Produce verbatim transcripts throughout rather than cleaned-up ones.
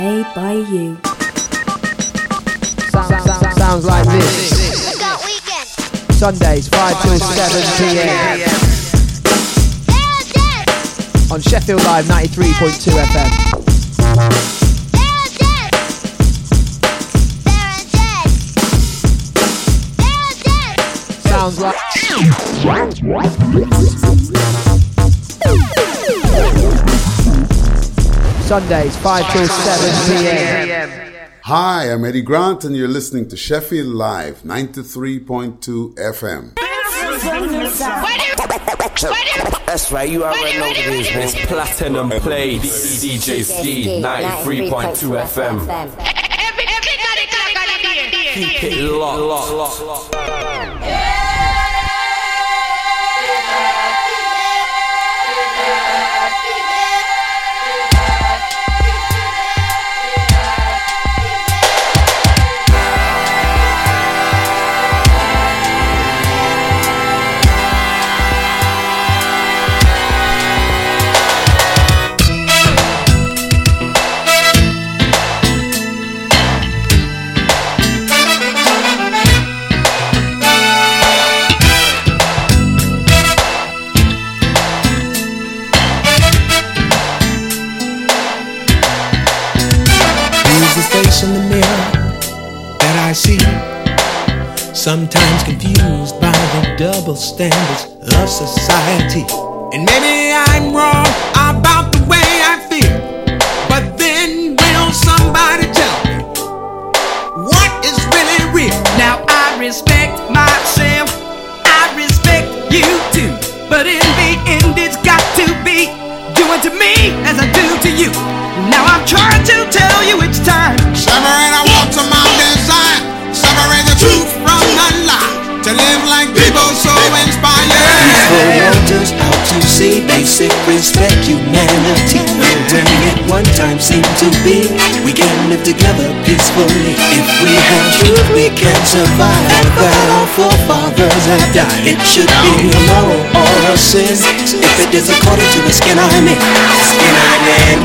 Made by you. Sound, sound, sounds like this. Sundays five till seven p.m. on Sheffield Live ninety-three point two F M. Sounds like Sundays five till seven p.m. Hi, I'm Eddie Grant and you're listening to Sheffield Live ninety-three point two F M. That's right, you already know what it is, man. It's Platinum Plates, D J Ski, ninety-three point two F M. Keep it locked, locked, locked, locked. In the mirror that I see, sometimes confused by the double standards of society. And maybe I'm wrong about the way I feel, but then will somebody tell me what is really real? Now I respect myself, I respect you too, but in the end it's got to be doing to me as I do to you. Now I'm trying to tell you it's time. Separate our walks from our desire. Separate the truth from the lie. To live like people so inspired. Peaceful waters out to sea. Basic respect, humanity. When at one time seemed to be, we can live together peacefully. If we have truth, we can survive. That our forefathers have died. It should be a moral or a sin. If it is according to the skin I'm in, skin I'm in.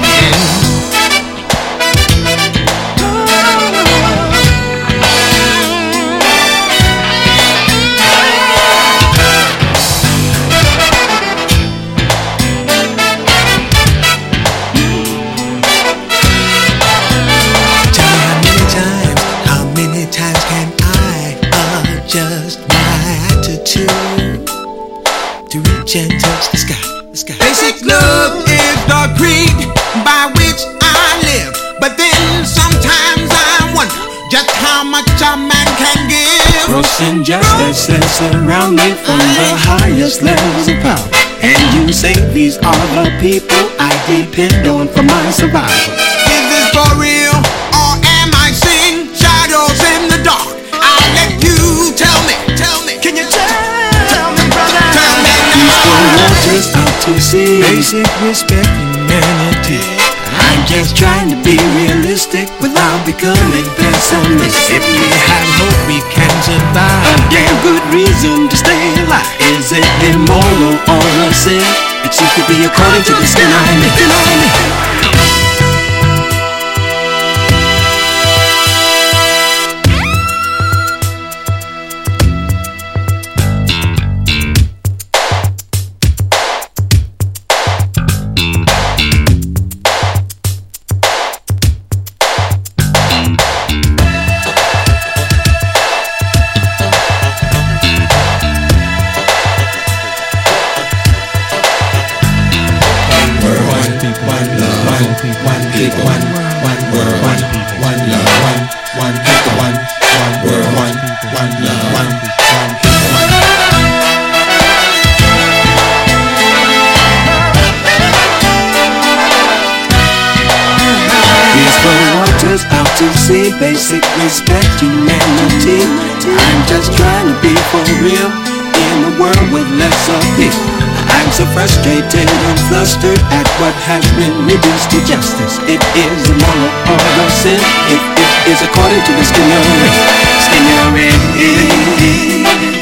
And touch the sky, the sky. Basic love is the creed by which I live. But then sometimes I wonder just how much a man can give. Gross injustice surround me from the highest levels of power. And you say these are the people I depend on for my survival. Is this for real or am I seeing shadows in the dark? I'll let you tell me, tell me. Can you tell? Waters out to sea. Basic respect, humanity. I'm just trying to be realistic without becoming pessimistic. If we have hope, we can survive. A damn good reason to stay alive. Is it immoral or a sin? It seems to be according to the skin I'm in. Basic respect, humanity. I'm just trying to be for real in a world with less appeal. I'm so frustrated and flustered at what has been reduced to justice. It is a moral or a sin. If it is according to the skin you're in, skin you're in.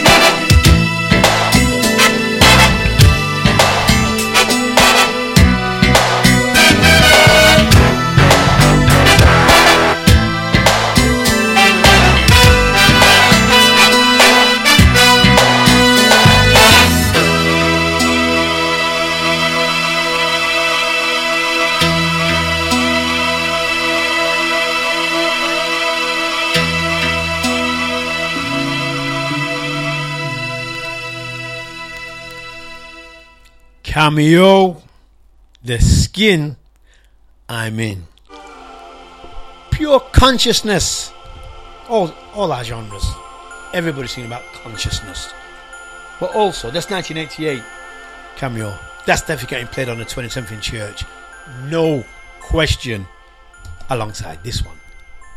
Cameo, The Skin I'm In. Pure consciousness. All, all our genres. Everybody's singing about consciousness. But also, that's nineteen eighty-eight. Cameo. That's definitely getting played on the twenty-seventh in church. No question. Alongside this one.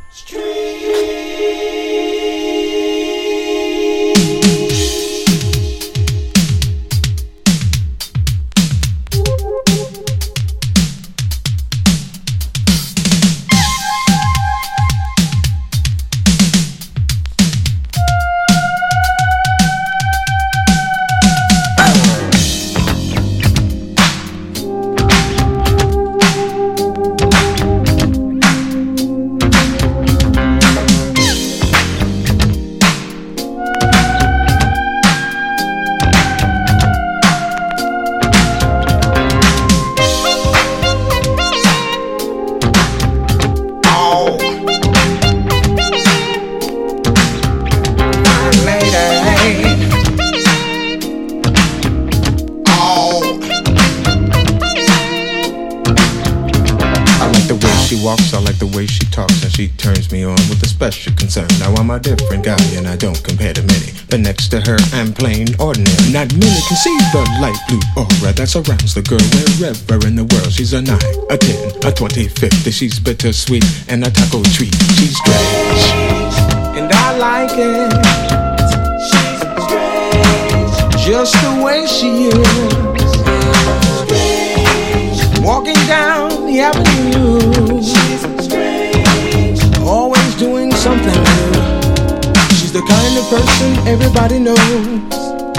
She turns me on with a special concern. Now I'm a different guy and I don't compare to many, but next to her I'm plain ordinary. Not many can see the light blue aura that surrounds the girl wherever in the world. She's a nine, a ten, a twenty, fifty. She's bittersweet and a taco treat. She's strange and I like it. She's strange, just the way she is. Strange, walking down the avenue. She's strange, always doing something new. She's the kind of person everybody knows.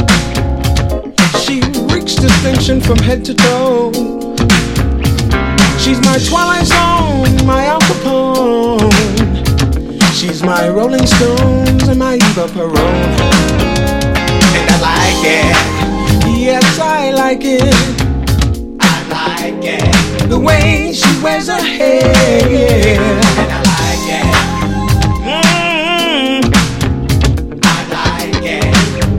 She reeks distinction from head to toe. She's my Twilight Zone, my Al Capone. She's my Rolling Stones and my Eva Peron. And I like it, yes I like it. I like it, the way she wears her hair. And I like it, mm-hmm. I like it.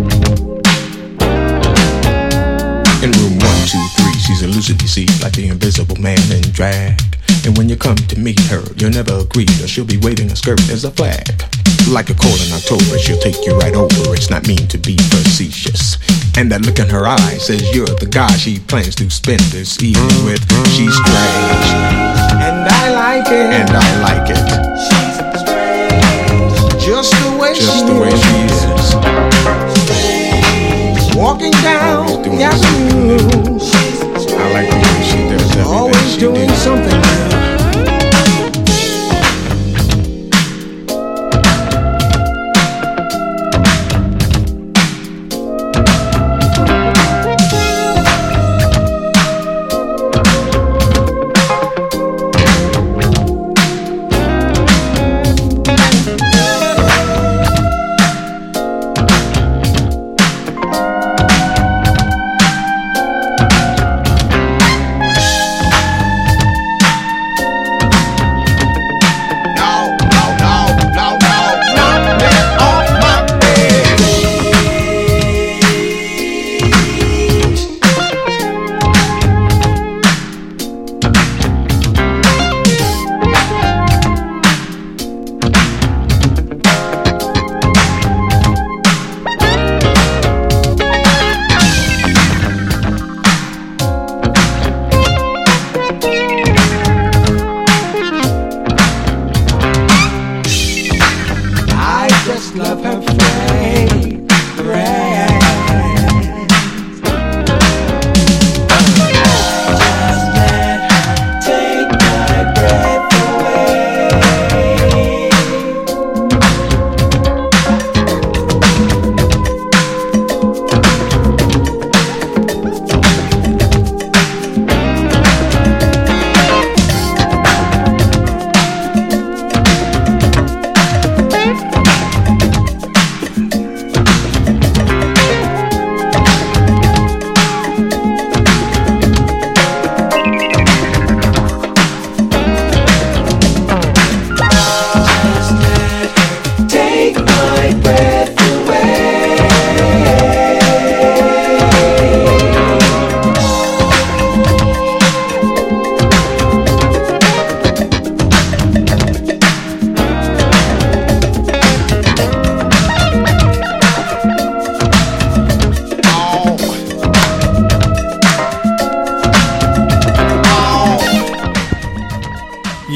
In room one, two, three, she's elusive, you see, like the invisible man in drag. And when you come to meet her, you'll never agree, or she'll be waving a skirt as a flag. Like a cold in October, she'll take you right over. It's not mean to be facetious. And that look in her eye says you're the guy she plans to spend this evening with. She's strange, and I like it. And I like it. She's strange, just the way just she the way is. She is. Strange, walking down the avenue. I like the way she does everything. Always she doing did. Something new.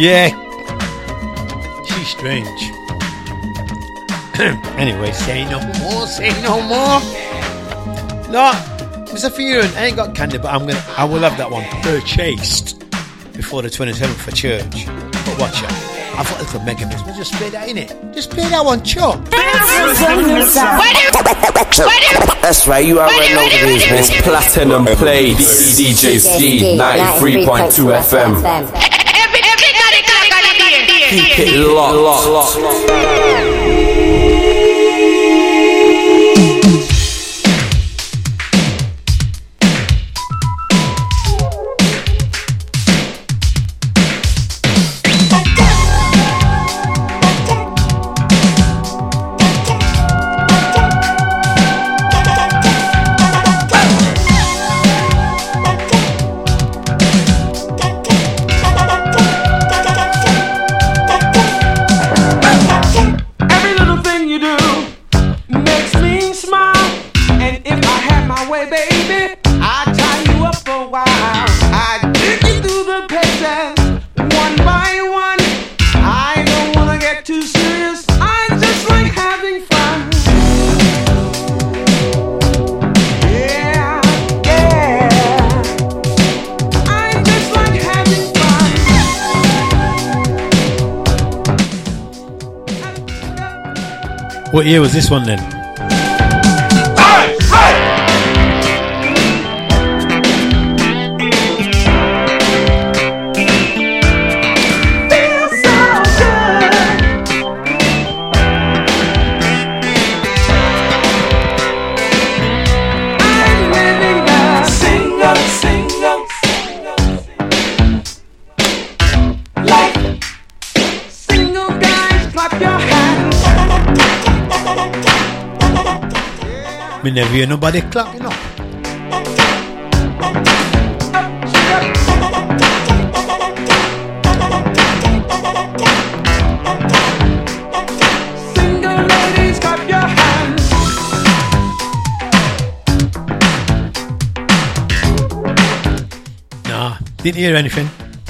Yeah. She's strange. Anyway, say no more, say no more. No, Mister Furan, I ain't got candy, but I'm gonna I will have that one purchased before the twenty-seventh for church. But watch out. I thought it could make a mix. We'll just play that in it. Just play that one, Chuck. That's right, you already know what it is, man. Platinum Play, D J Ski, ninety-three point two F M. Keep it locked, locked, locked. What year was this one then? Me never hear nobody clap, you know. Single ladies, clap your hands. Nah, didn't hear anything.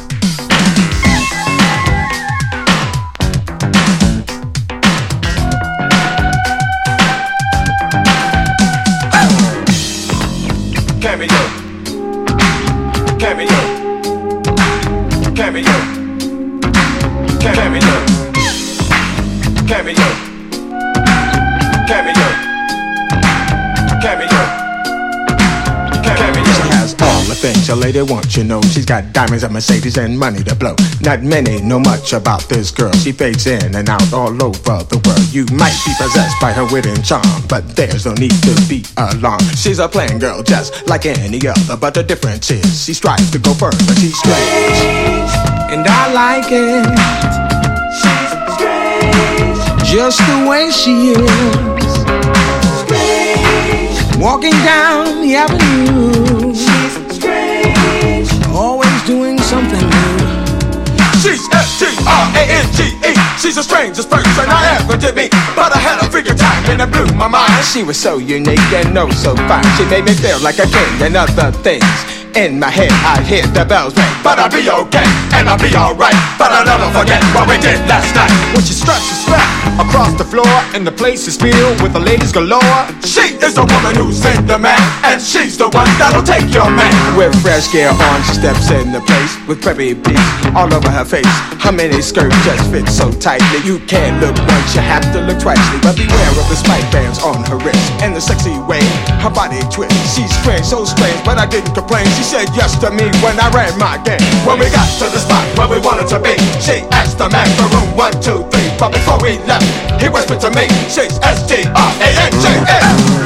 A lady wants, you know, she's got diamonds and Mercedes and money to blow. Not many know much about this girl. She fades in and out all over the world. You might be possessed by her wit and charm, but there's no need to be alarmed. She's a plain girl just like any other, but the difference is she strives to go further. She's strange, and I like it. She's strange, just the way she is. Strange, walking down the avenue. She's always doing something new. She's S T R A N G E. She's the strangest person I ever did meet, but I had a figure time and it blew my mind. She was so unique and oh so fine. She made me feel like a king and other things. In my head I hear the bells ring, but I'll be okay and I'll be alright. But I'll never forget what we did last night. When she struts her strap across the floor and the place is filled with the ladies galore. She is the woman who's in demand, and she's the one that'll take your man. With fresh gear on, she steps in the place with preppy beats all over her face. Her mini skirt just fits so tightly. You can't look once, you have to look twice. But beware of the spike bands on her wrist and the sexy way her body twists. She's strange, so strange, but I didn't complain. She said yes to me when I ran my game. When we got to the spot where we wanted to be, she asked the man for room one, two, three. But before we left, he whispered to me, she's S T R A N G E.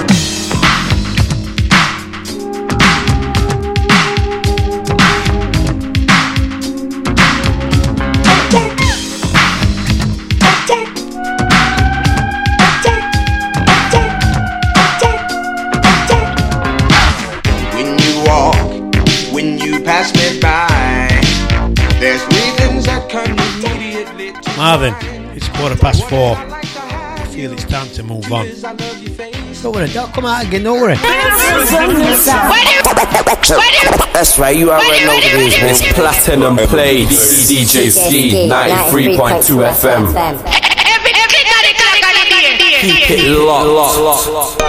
Pass me by. There's reasons that come immediately. Marvin, it's quarter past four. If feel it's time to move on. Don't worry, don't come out again, don't worry. That's right, you already know what it is, man. It's Platinum Plays, D J Ski, ninety-three point two F M. Keep it locked, locked, locked.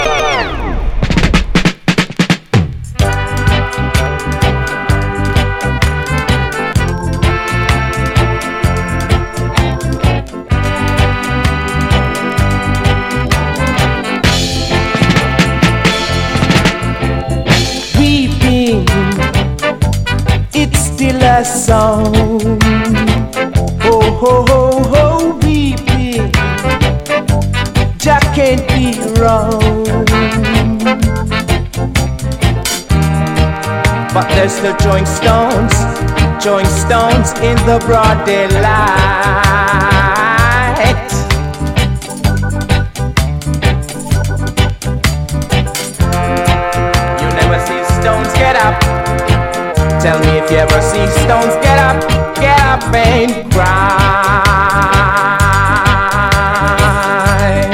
A song, oh ho ho ho, weeping, Jack can't be wrong. But there's the joint stones, joint stones in the broad daylight. You never see stones get up. Tell me if you ever see stones get up, get up and cry.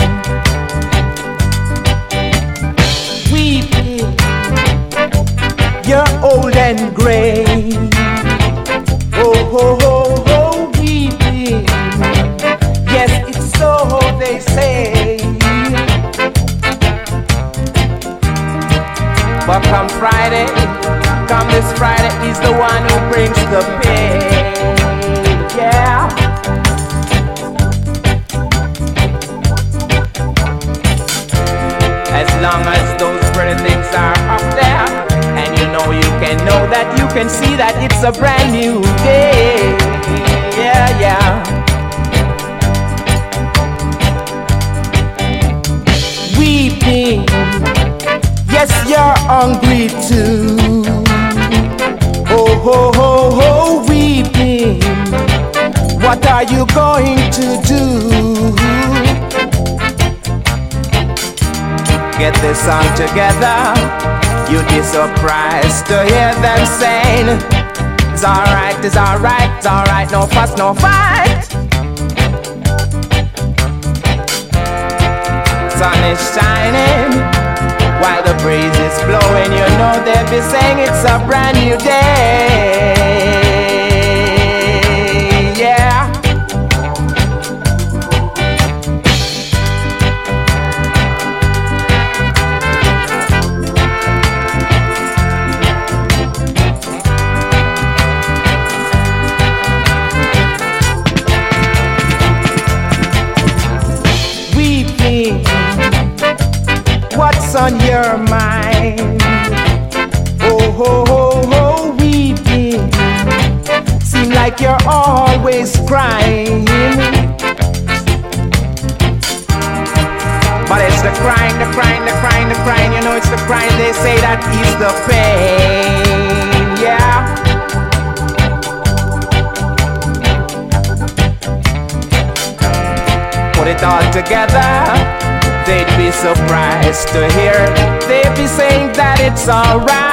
Weeping, you're old and gray. Oh, ho, ho, ho, weeping. Yes, it's so they say. But come Friday, come this Friday, he's the one who brings the pain, yeah. As long as those pretty things are up there, and you know you can know that you can see that it's a brand new day, yeah, yeah. Weeping, yes, you're hungry too. Oh, ho, ho, ho, weeping. What are you going to do? Get this song together. You'd be surprised to hear them saying, it's alright, it's alright, it's alright, no fuss, no fight. Sun is shining while the breeze is blowing, you know they'll be saying it's a brand new day, yeah. Weeping, what's on your mind? Oh, ho, ho, ho, weeping. Seem like you're always crying. But it's the crying, the crying, the crying, the crying. You know it's the crying, they say that is the pain, yeah. Put it all together, they'd be surprised to hear they'd be saying that it's alright.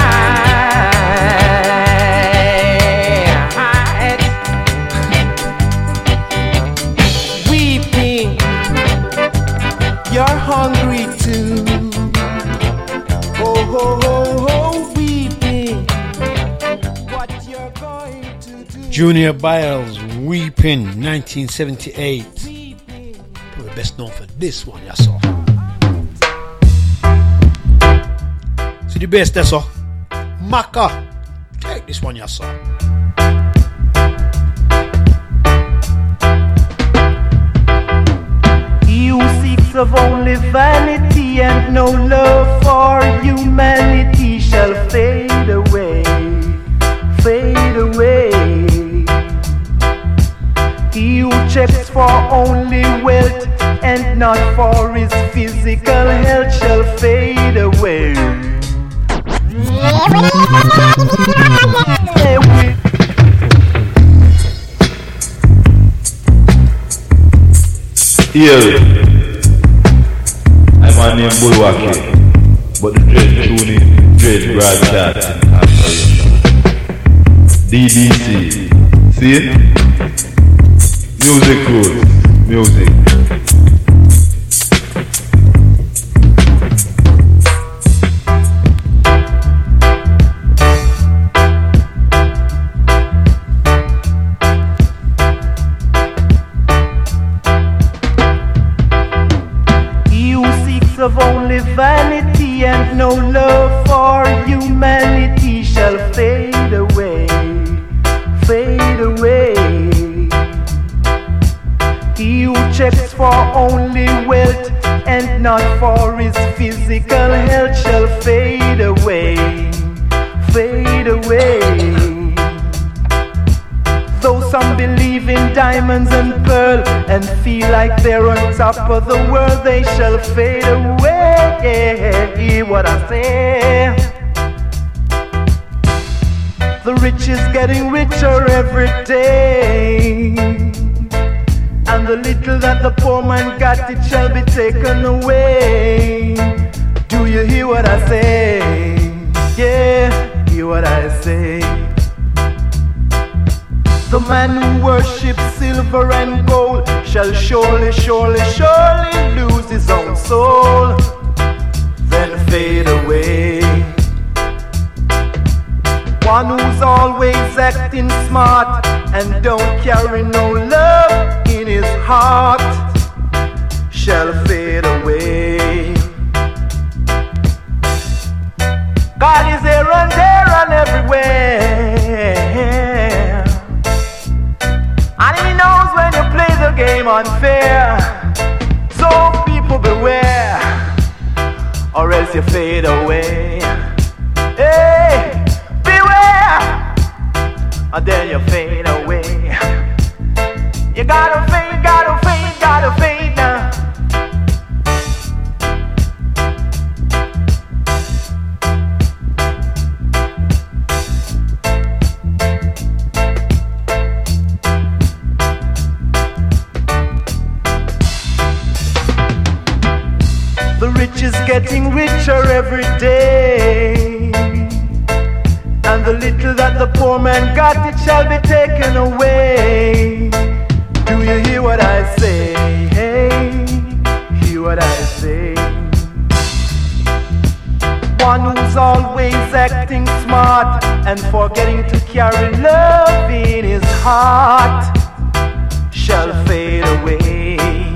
Weeping, you're hungry too. Oh, ho, ho, ho, weeping. What you're going to do. Junior Byles, Weeping, nineteen seventy-eight. Probably best known for this one, you saw. So the best, that's all. Maka, take this one, you saw. He who seeks of only vanity and no love for humanity shall fade away, fade away. He who checks for only wealth and not for his physical health shall fade away. Here, I'm on name Bulwaki, but the dread tuning, dread broadcasting. D B C, see it? Music rules, music. of only vanity and no love for humanity shall fade away, fade away. He who checks for only wealth and not for his physical health shall fade away, fade away. Though some believe in diamonds and pearl and feel like they're on top of the world, they shall fade away. Hear what I say. The rich is getting richer every day, and the little that the poor man got, it shall be taken away. Do you hear what I say? Yeah, hear what I say. The man who worships silver and gold shall surely, surely, surely lose his own soul, then fade away. One who's always acting smart and don't carry no love in his heart shall fade away. God is here and there and everywhere, and he knows when you play the game unfair. So people beware, or else you fade away. Hey, beware, or then you fade away. You gotta fade, gotta fade, gotta fade now. The rich is getting richer every day, and the little that the poor man got, it shall be taken away. Do you hear what I say? Hey, hear what I say. One who's always acting smart and forgetting to carry love in his heart shall fade away.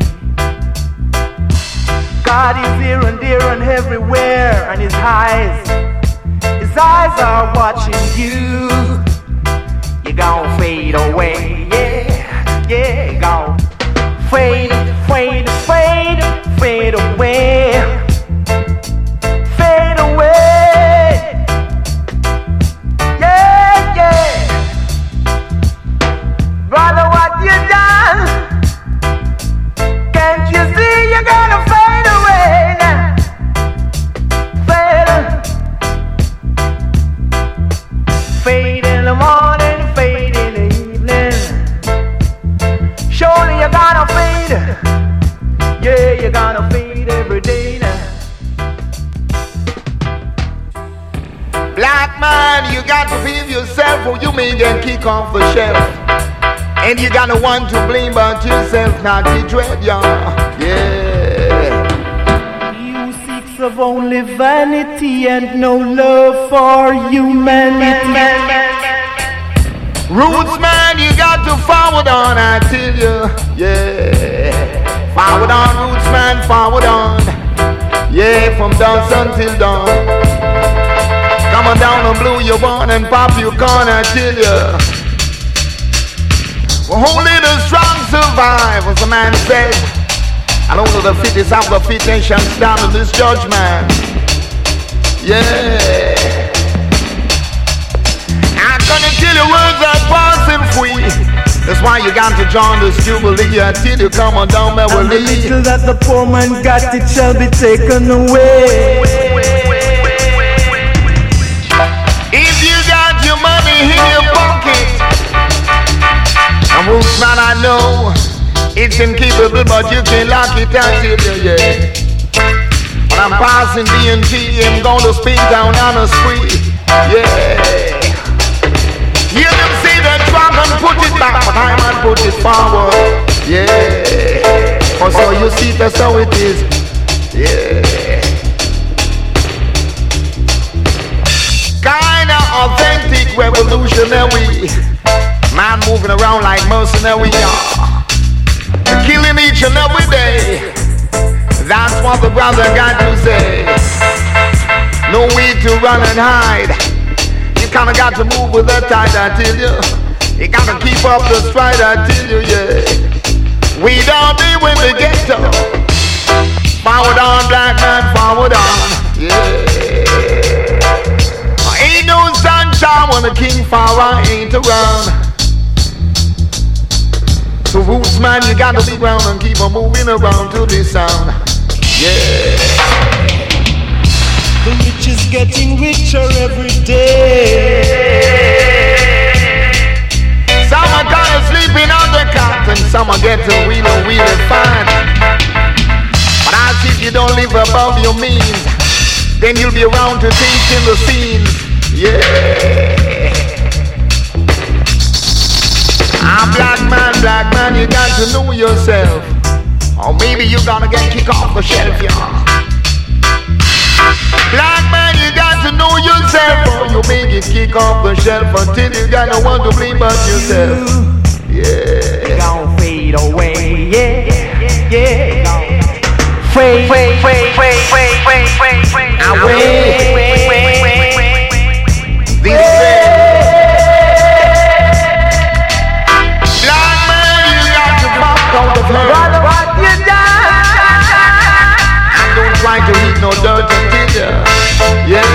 God is here and there and everywhere, and his eyes, his eyes are watching you. You gon' fade away, yeah, yeah, you gon' fade, fade, fade, fade away, fade away, yeah, yeah. Brother, what you done? Can't you see you're gonna fade? Fade in the morning, fade in the evening. Surely you're gonna fade. Yeah, you're gonna fade every day now. Black man, you got to believe yourself or you may get kicked off the shelf. And you got no one to blame but yourself, not the dread, y'all. Yeah. Of only vanity and no love for humanity. Roots man, you got to forward on, I tell you, yeah. Forward on, roots man, forward on. Yeah, from dusk until dawn. Come on down and blow your horn and pop your corn, I tell you. Well, only the strong survive, as the man said. And only the fittest of the fit nation stand in this judgment. Yeah. I'm gonna tell you words that passing free. That's why you got to join this jubilee until you come on down Beverly. And the little that the poor man got, it shall be taken away. If you got your money in your pocket, I'm roots man, I know. It's incapable, but you can lock it down till you, yeah. When I'm passing D and T, I'm gonna spin down on a spree, yeah. Hear them say that drop and put it back, but I man put it forward, yeah. Oh, so you see that's how it is, yeah. Kinda authentic revolutionary, man moving around like mercenary, yeah. Killing each and every day. That's what the brother got to say. No way to run and hide. You kinda got to move with the tide, I tell you. You gotta keep up the stride, I tell you, yeah. We don't be when we get to. Forward on, black man, forward on, yeah. Ain't no sunshine when the king flower ain't around. So roots, man, you gotta be ground and keep on moving around to this sound, yeah. The rich is getting richer every day. Some are kinda sleeping on the cot and some are getting really, really fine. But I see if you don't live above your means, then you'll be around to take in the scenes, yeah. I'm black man, black man, you got to know yourself. Or maybe you gonna get kicked off the shelf, y'all. Black man, you got to know yourself, or you may get kicked off the shelf until you got no one to blame but yourself. Yeah. It gon' fade away, yeah, yeah. Fade, fade, fade, fade, fade, fade, fade, fade away. These days. Black man, you got to fuck out the blood. What you done? And don't try to eat no dirt until you, yeah.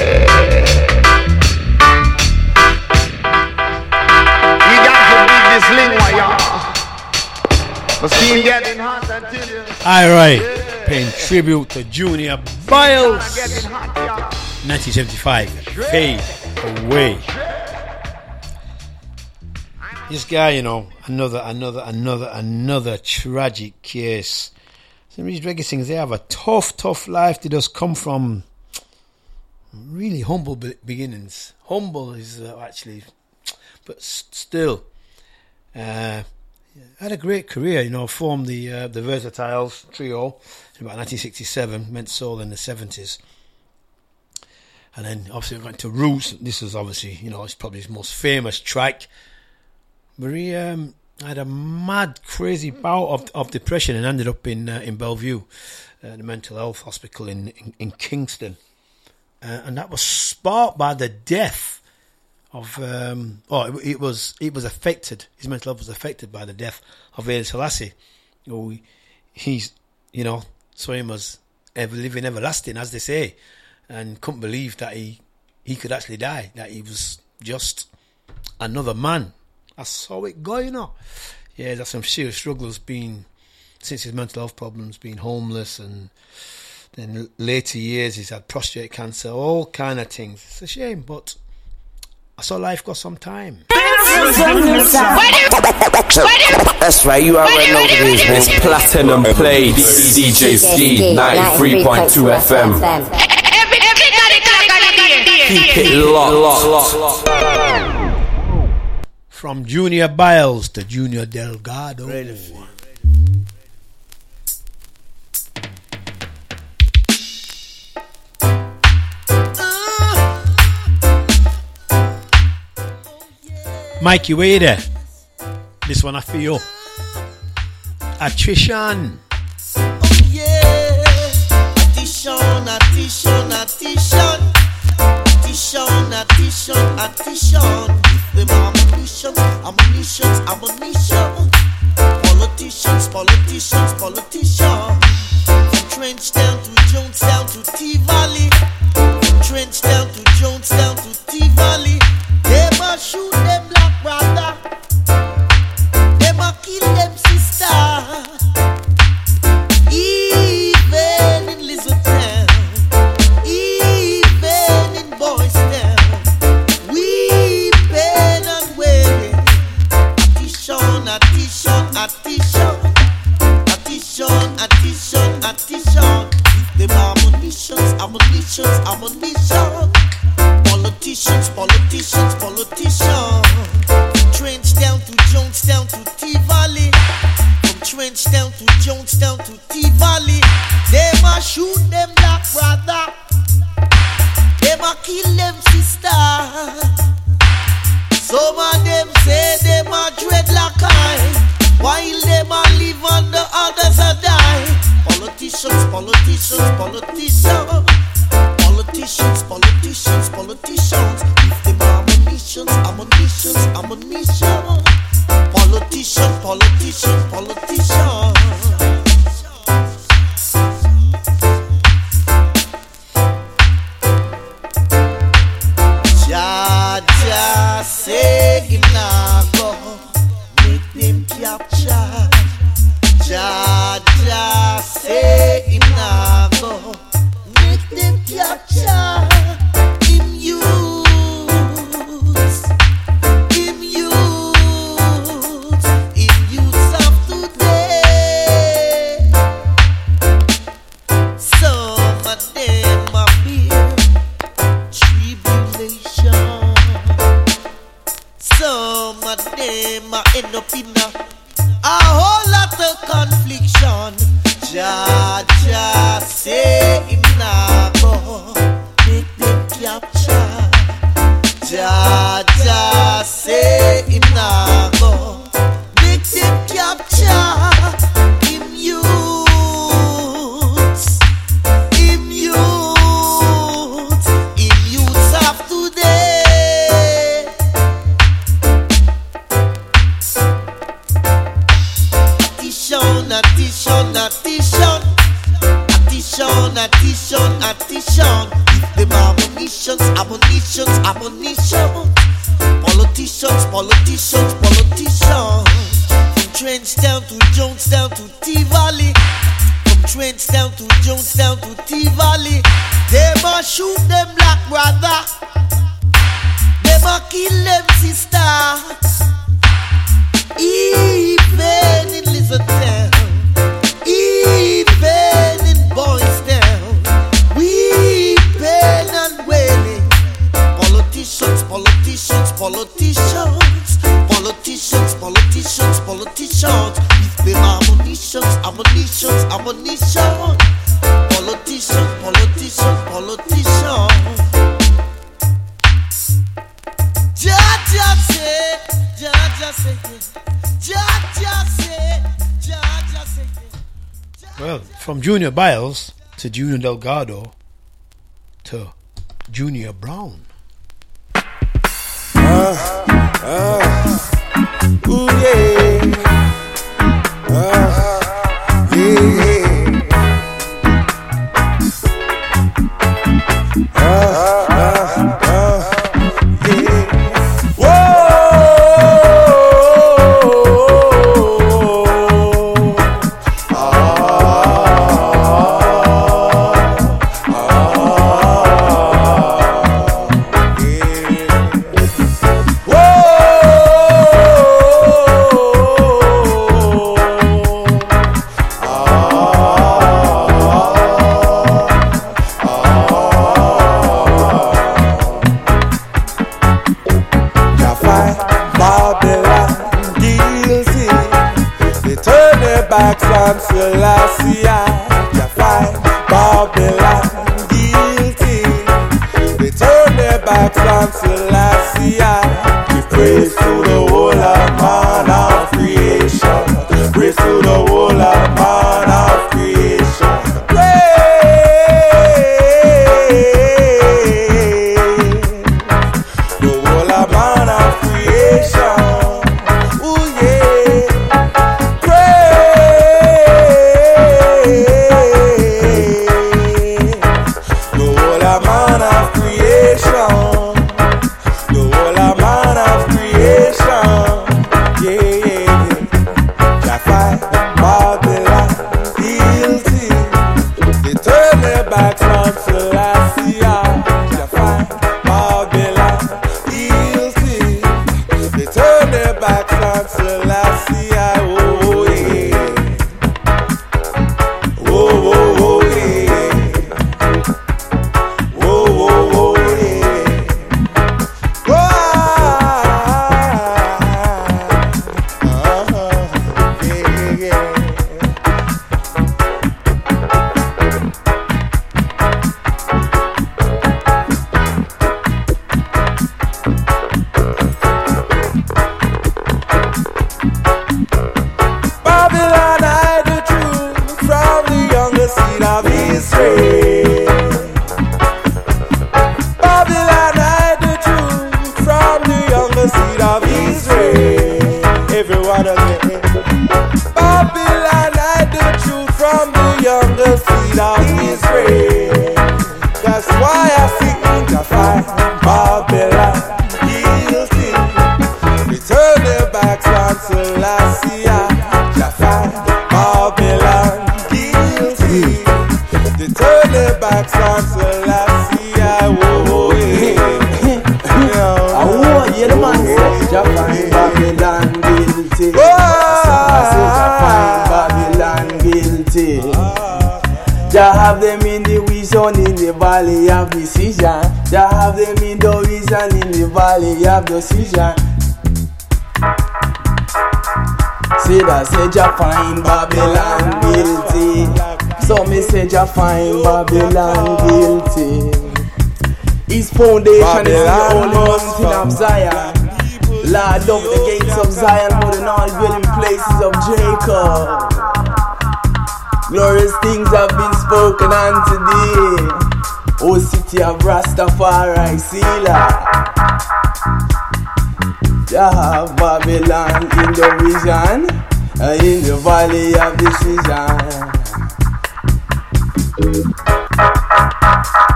You got to beat this lingua, y'all. The steam getting hot until you. All right, yeah. Paying tribute to Junior Byles. nineteen seventy-five, Fade Away. This guy, you know, another, another, another, another tragic case. Some of these reggae singers, they have a tough, tough life. They just come from really humble be- beginnings. Humble is uh, actually, but s- still, uh, had a great career. You know, formed the uh, the Versatiles trio in about nineteen sixty-seven. Meant Soul in the seventies, and then obviously went to Roots. This is obviously, you know, it's probably his most famous track. But he um, had a mad, crazy bout of, of depression and ended up in uh, in Bellevue, uh, the mental health hospital in in, in Kingston, uh, and that was sparked by the death of. Um, oh, it, it was it was affected. His mental health was affected by the death of Haile Selassie. You know, he, he's you know saw him as ever living, everlasting, as they say, and couldn't believe that he he could actually die. That he was just another man. I saw it go, you know. Yeah, there's some serious struggles being, since his mental health problems, being homeless, and then later years he's had prostate cancer, all kind of things. It's a shame, but I saw life go some time. That's right, you already know what it is, man. It's Platinum Play, D J Ski, ninety-three point two F M. Keep it locked, locked, locked. From Junior Byles to Junior Delgado. Mikey, where you there? This one I feel. Attrition. Oh yeah, attrition, attrition, attrition, attrition, attrition, attrition. Them ammunitions, ammunitions, ammunition. Politicians, politicians, politicians. From Trench down to Jonestown to T-Valley. From Trench down to Jonestown to T-Valley. They must shoot them black brother. They must kill them sister. Even in Lizard Town, even in Boys Town. Attention, attention, attention, attention, attention. Them ammunitions, ammunitions, ammunition. Politicians, politicians, politicians. From Trench down to Jonestown to T-Valley. From Trench down to Jonestown to T-Valley. They must shoot them black brother. They must kill them sister. Some of them say them are dreadlock eye, while them a live and the others a die. Politicians, politicians. down to T-Valley. From Trenchtown to Jonestown to T-Valley. They must shoot them black brother. They must kill them sister. Even in Lizard Town, even in Boys Town, weeping and wailing. Politicians, politicians, politicians, politicians, politicians, politicians. With them ammunitions, ammunitions, ammunition. Politicians, politicians, politicians. Jah Jah say, Jah Jah say, Jah Jah say, Jah Jah say. Well, from Junior Biles to Junior Delgado to Junior Brown. Uh, uh, ooh yeah, uh, yeah, uh, uh, uh, yeah. Whoa, ah, ah, backs on Selassie, you find Babylon guilty. They turn their backs on Selassie. Give praise to the whole of man of creation. Praise to the whole of man of creation. Praise the whole of man of creation. Decision. Say that, say Jah find Babylon guilty. So me say Jah find Babylon guilty. His foundation is the only mountain of Zion. Lord of the gates of Zion, more than all dwelling places of Jacob. Glorious things have been spoken unto thee, O city of Rastafari, Selah. Jah Babylon in the vision, in the valley of decision.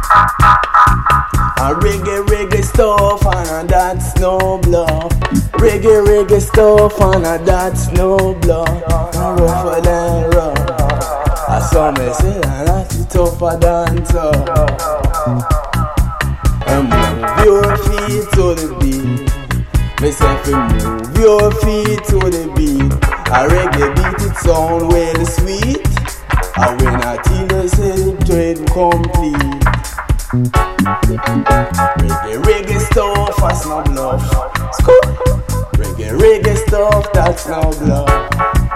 A reggae, reggae stuff, and that's no bluff. Reggae Reggae, reggae stuff and a that's no blood. And rougher than rough. I saw me say and that's tougher than tough. And move your feet to the beat. Me say fi move your feet to the beat. A reggae beat it sound well sweet. And when I tell you say the trade complete. Reggae, reggae stuff that's no bluff. Scoop. Reggae, reggae stuff that's no bluff.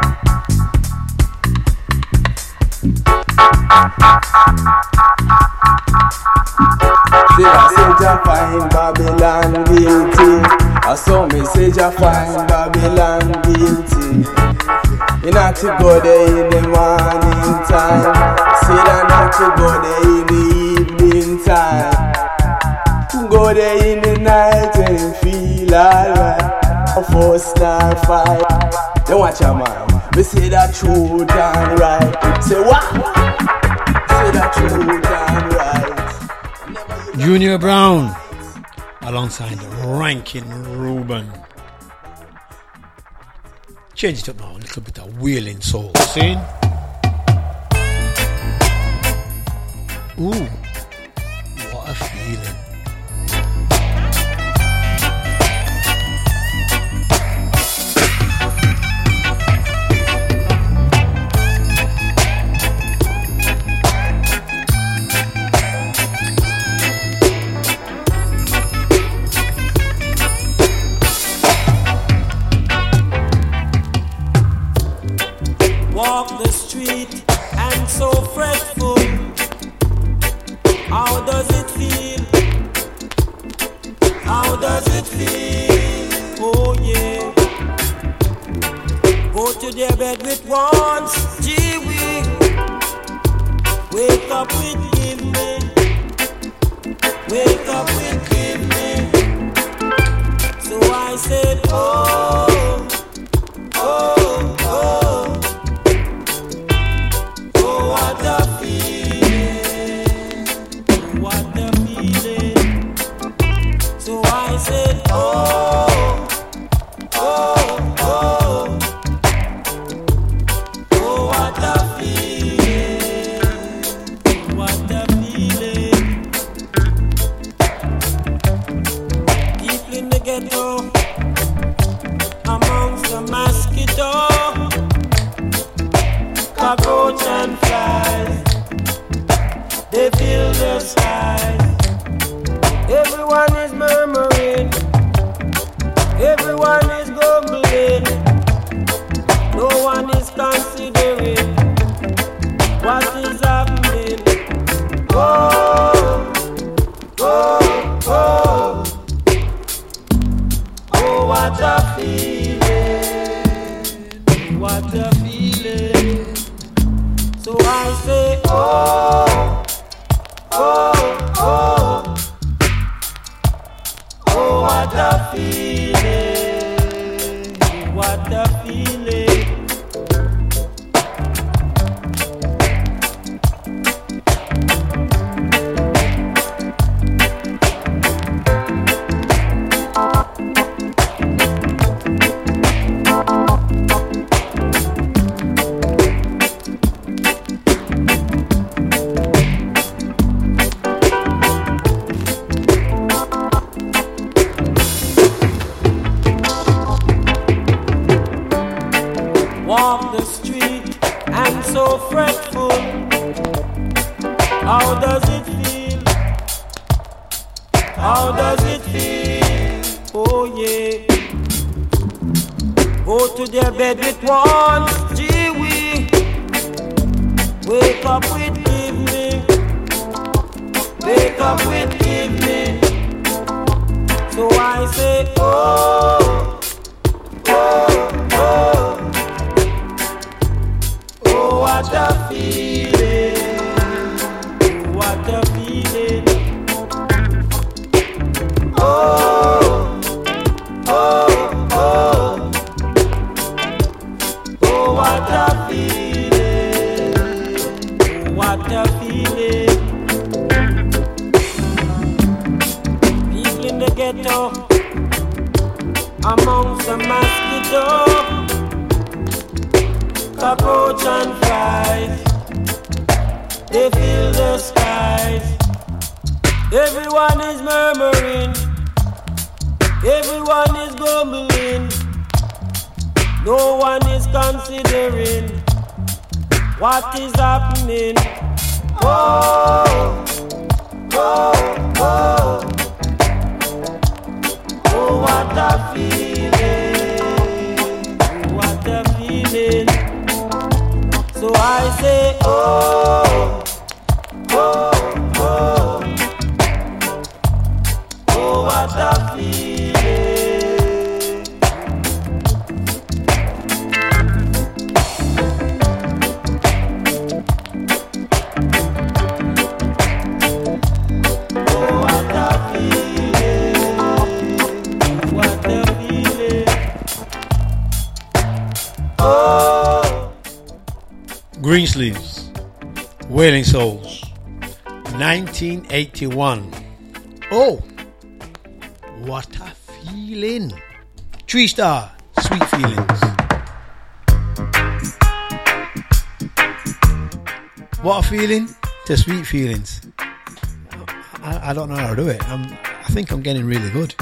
Say I say Jah find Babylon guilty. I saw me say Jah find Babylon guilty. You not to go there in the morning time. Say that not to go there in the evening time. Go there in the night and feel alright. Four star fight. Don't watch your man. Me say that truth and right. Say what? Say that truth and right. Junior Brown alongside Ranking Reuben. Change it up now, a little bit of wailing soul. See? Ooh, what a feeling. Walk the street and so fretful. How does it feel? How does it feel? Oh yeah. Go to their bed with wants, gee wee. Wake up with give me. Wake up with give me. So I said, oh, oh, oh. What a feeling, what a feeling. So I said, oh, oh, oh, oh, what a feeling, what a feeling. Deep in the ghetto, amongst the mosquitoes, cockroach and flies, they fill the skies. Everyone is murmuring, everyone is grumbling. No one is considering what is happening. Oh, oh, oh, oh, what a feeling, what a feeling. So I say, oh, oh, oh, oh, what a feeling, what a feeling. Walk the street and so fretful. How does it feel? How does it feel? Oh yeah. Go to their bed with wants, gee wee. Wake up with evening. Wake up with evening. So I say, oh, oh, oh. Oh, what a feeling, what a feeling. Oh, oh, oh, oh, what a feeling, what a feeling. People in the ghetto, amongst the and flies. They fill the skies. Everyone is murmuring. Everyone is grumbling. No one is considering what is happening. Oh, oh, oh. Oh, what a feeling. What a feeling. So I say, oh, oh, oh. Oh, what a feeling. Greensleeves, Wailing Souls, nineteen eighty-one. Oh, what a feeling. Tree Star, Sweet Feelings. What a feeling to Sweet Feelings. I, I don't know how to do it. I'm, I think I'm getting really good.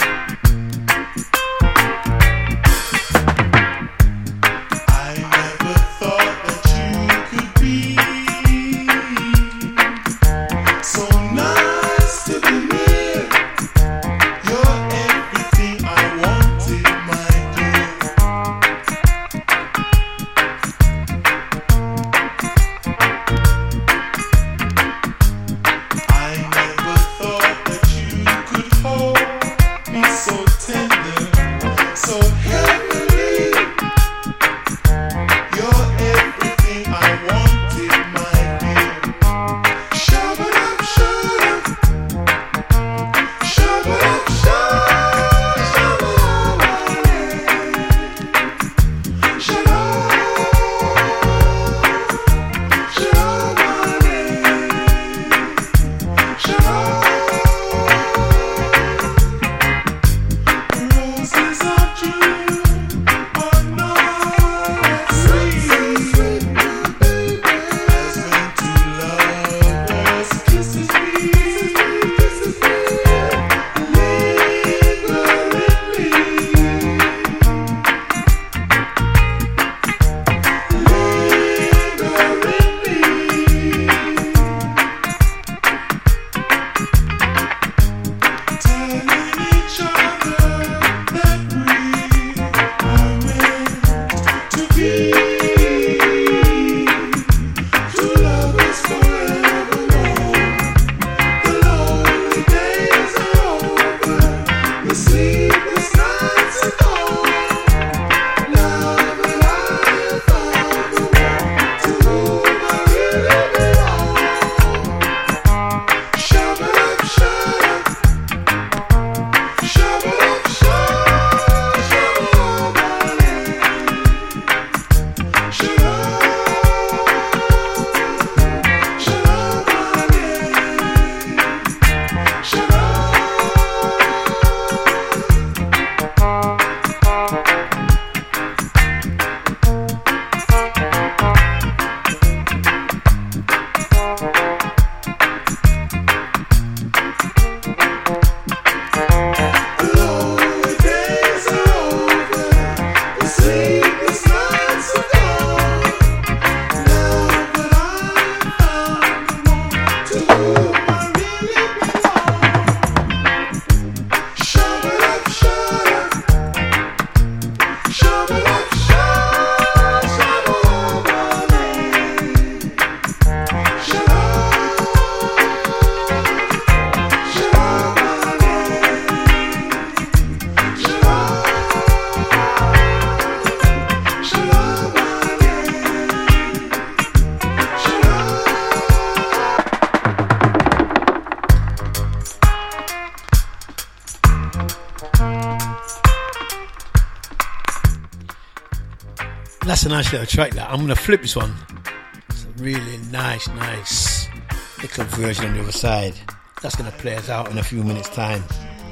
That's a nice little track that. I'm going to flip this one. It's a really nice, nice little version on the other side. That's going to play us out in a few minutes' time.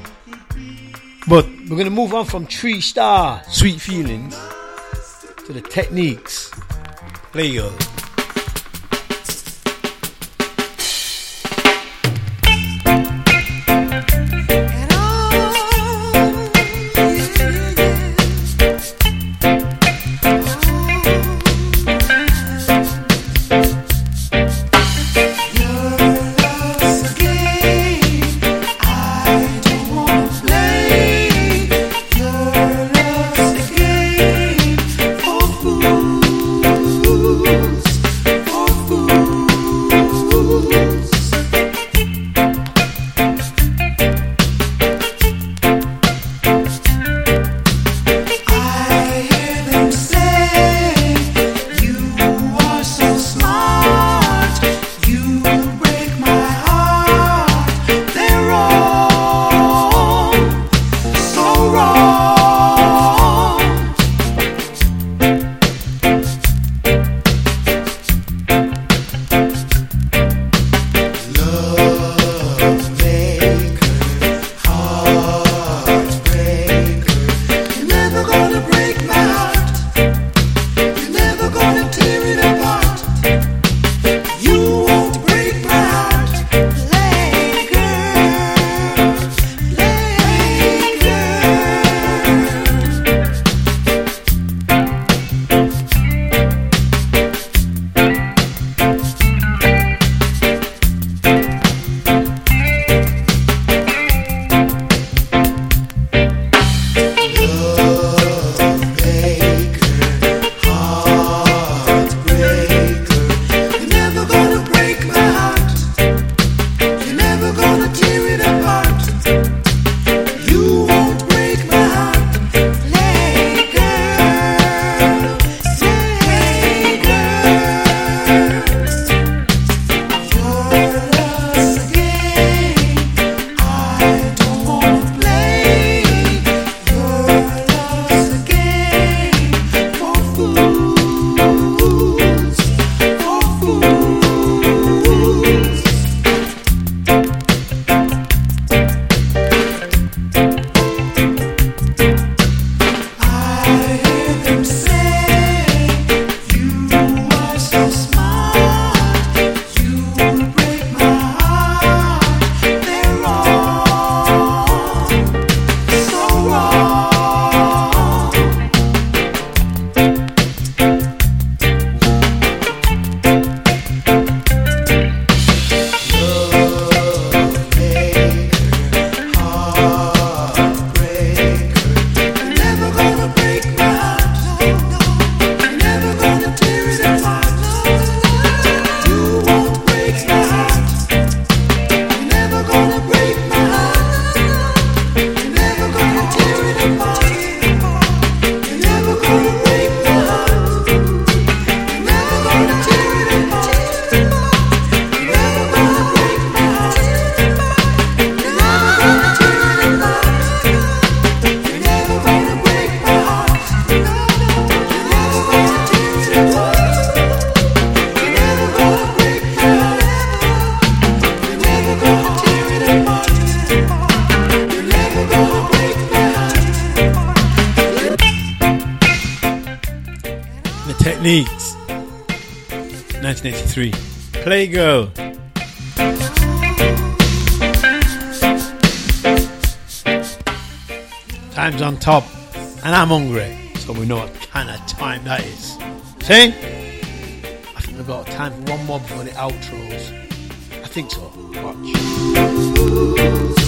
But we're going to move on from Tree Star, Sweet Feelings, to the Techniques, Playgirl. Techniques, nineteen eighty-three. Playgirl. Time's on top, and I'm hungry, so we know what kind of time that is. See? I think we've got time for one more before the outros. I think so. Watch.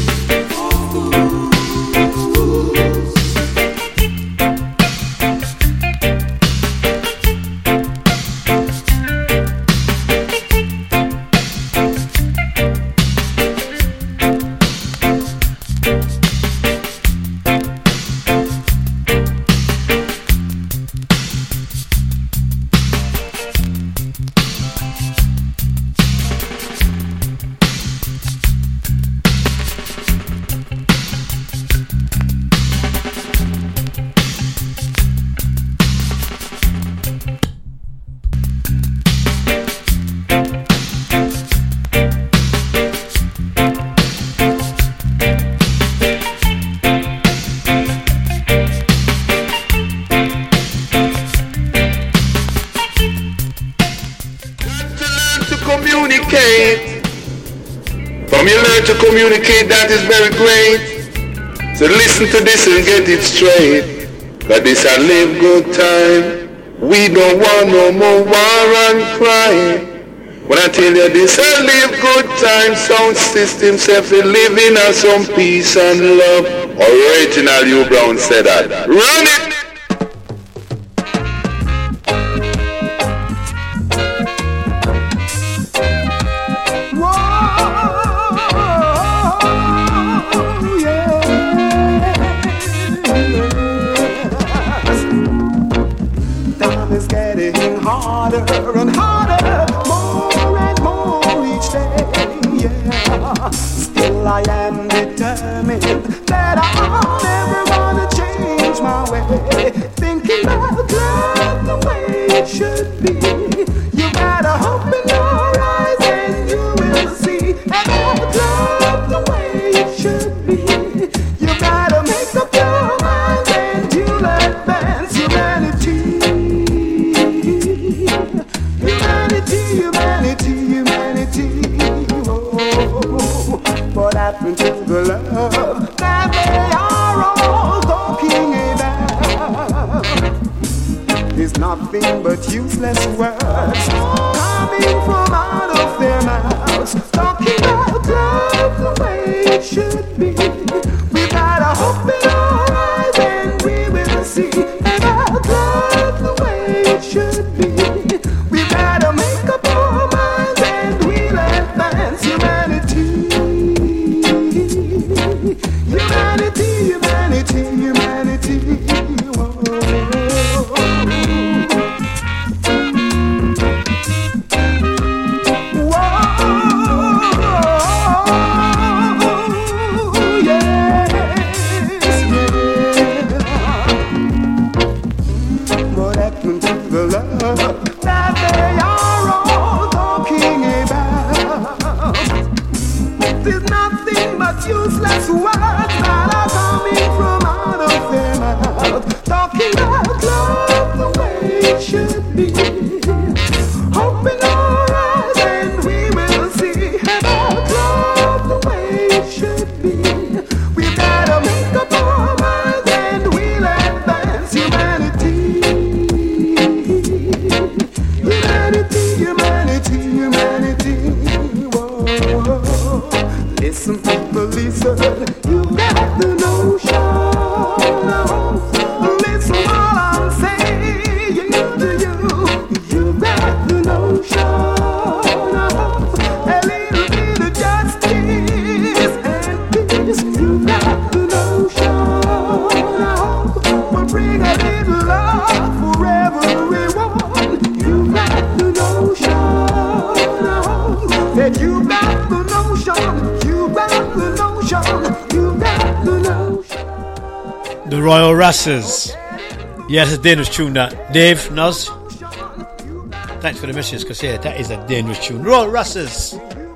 communicate. From you learn to communicate, that is very great. So listen to this and get it straight. But this a live good time. We don't want no more war and crime. When I tell you this a live good time, sound system self living in some peace and love. Original U Brown said that. Run it! Harder and harder, more and more each day, yeah. Still I am determined that I'm never gonna change my way. Thinking about love the way it should be. You gotta open your eyes and you will see about love the way it should be. You gotta make up your mind and you'll advance humanity. Humanity, humanity, oh, what happened to the love that they are all talking about? There's nothing but useless words coming from out of their mouths, talking about love the way it should be. We gotta open our eyes and we will see about love the way it should be. We gotta make up our minds and we'll advance humanity. Humanity, humanity, humanity. Whoa. Whoa. Yes, yeah. What happened to the love that they are all talking about? There's nothing but useless words that are coming from out of their mouth, talking about love the way it should be. Open our eyes and we will see about love the way it should be. We gotta make up our minds and we'll advance humanity. Humanity, humanity, humanity. Whoa. Listen, people, listen. You got the notion. Listen while I'm saying to you. You got the notion. A little bit of justice and peace. You got the notion. We'll bring a little love for everyone. You got the notion. That you got the notion. You got the notion. You got the notion. The Royal Rasses. Yes, a dangerous tune that. Dave, Noz, thanks for the message, because yeah, that is a dangerous tune. Royal Rasses.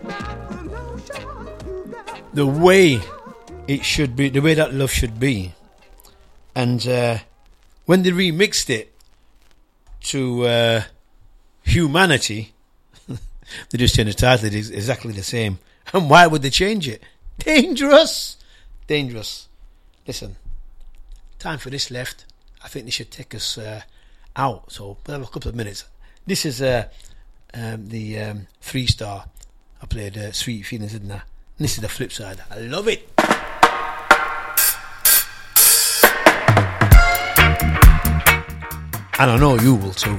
The way it should be, the way that love should be. And uh, when they remixed it to uh, Humanity, they just changed the title. It is exactly the same. And why would they change it? Dangerous. Dangerous. Listen, time for this left. I think they should take us uh, out. So we'll have a couple of minutes. This is uh, um, the um, three star. I played uh, Sweet Feelings, didn't I? And this is the flip side. I love it. And I know you will too.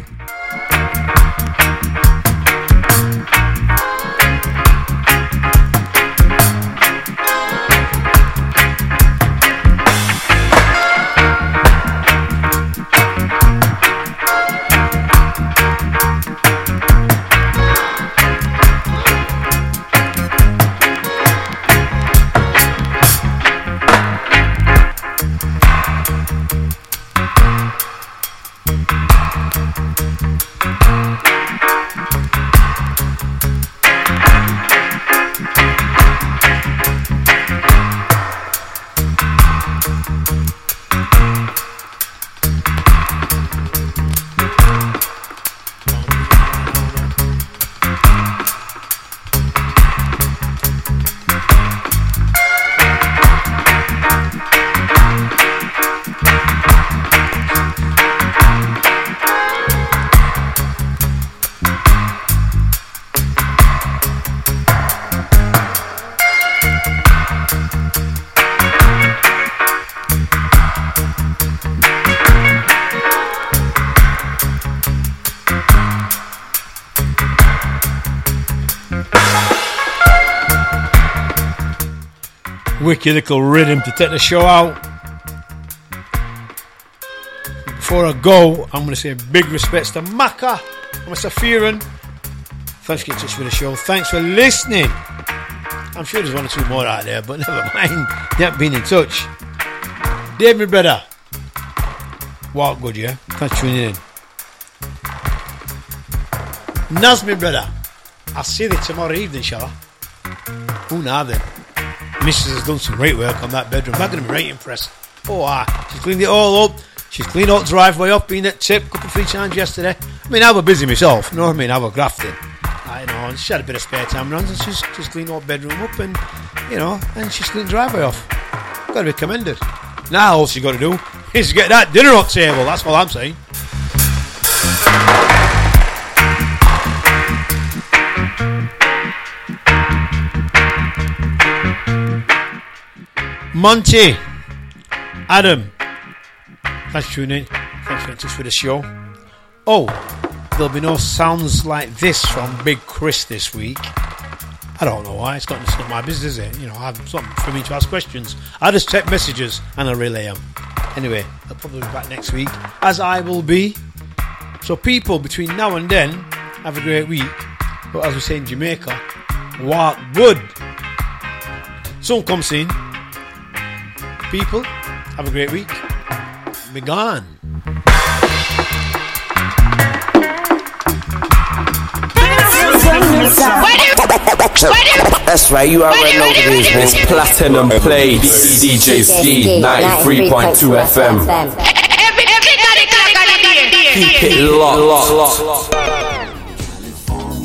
wicked little rhythm to take the show out. Before I go, I'm going to say big respects to Maka and Mister Fearon. Thanks for getting in touch with the show. Thanks for listening. I'm sure there's one or two more out there, but never mind. You haven't been in touch. Dave, my brother. Walk good, yeah? Thanks for tuning in. Naz, my brother. I'll see you tomorrow evening, shall I? Who now then? Missus has done some great work on that bedroom. I'm going to be right impressed. Oh, ah. She's cleaned it all up. She's cleaned out the driveway up, been at tip a couple of three times yesterday. I mean, I was busy myself, you know what I mean? I was grafting. I know, and she had a bit of spare time around, and she's just cleaned out the bedroom up, and, you know, and she's cleaned the driveway off. Got to be commended. Now, all she's got to do is get that dinner on table. That's all I'm saying. Monty, Adam, thanks for tuning in. Thanks for getting in touch with the show. Oh, there'll be no sounds like this from Big Chris this week. I don't know why. It's not, it's not my business, is it? You know, I have something for me to ask questions. I just check messages and I relay them. Anyway, I'll probably be back next week, as I will be. So people, between now and then, have a great week. But as we say in Jamaica, walk good. Soon come soon. People, have a great week. Be gone. That's right, you already know what it is, man. Platinum Plays, D J Ski, ninety-three point two F M. Keep it locked.